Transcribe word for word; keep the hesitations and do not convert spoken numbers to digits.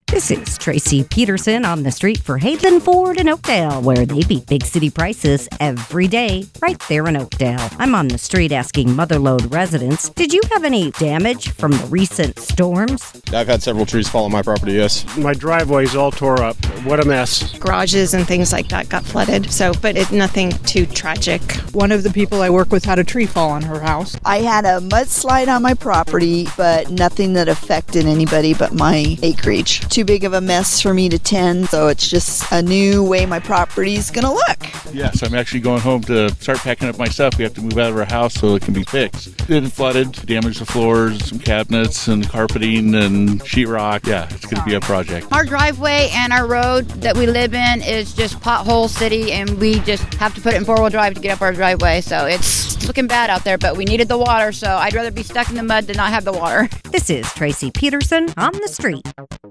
This is Tracy Peterson on the street for Hayden Ford in Oakdale, where they beat big city prices every day right there in Oakdale. I'm on the street asking Motherlode residents, did you have any damage from the recent storms? I've had several trees fall on my property, yes. My driveway's all tore up. What a mess. Garages and things like that got flooded, so but it nothing too tragic. One of the people I work with had a tree fall on her house. I had a mudslide on my property, but nothing that affected anybody but my acreage. Too big of a mess for me to tend, so it's just a new way my property's gonna look. Yes, I'm actually going home to start packing up my stuff. We have to move out of our house so it can be fixed. It flooded, damaged the floors, some cabinets and carpeting and sheetrock. Yeah, it's going to be a project. Our driveway and our road that we live in is just pothole city, and we just have to put it in four-wheel drive to get up our driveway. So it's looking bad out there, but we needed the water, so I'd rather be stuck in the mud than not have the water. This is Tracy Peterson on the street.